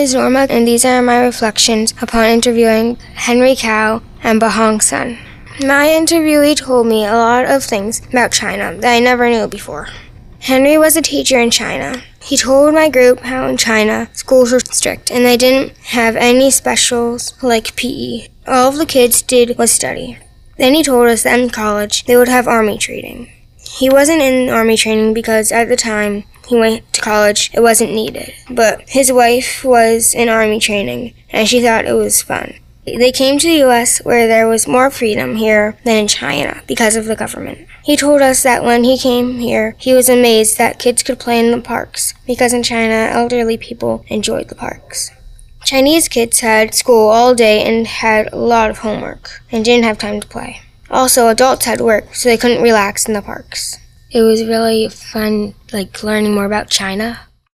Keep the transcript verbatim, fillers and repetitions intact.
is Norma, and these are my reflections upon interviewing Henry Cao and Bahong Sun. My interviewee told me a lot of things about China that I never knew before. Henry was a teacher in China. He told my group how in China schools were strict and they didn't have any specials like P E. All of the kids did was study. Then he told us that in college they would have army training. He wasn't in army training because at the time he went to college it wasn't needed. But his wife was in army training and she thought it was fun. They came to the U S where there was more freedom here than in China because of the government. He told us that when he came here, he was amazed that kids could play in the parks because in China, elderly people enjoyed the parks. Chinese kids had school all day and had a lot of homework and didn't have time to play. Also, adults had work, so they couldn't relax in the parks. It was really fun, like, learning more about China.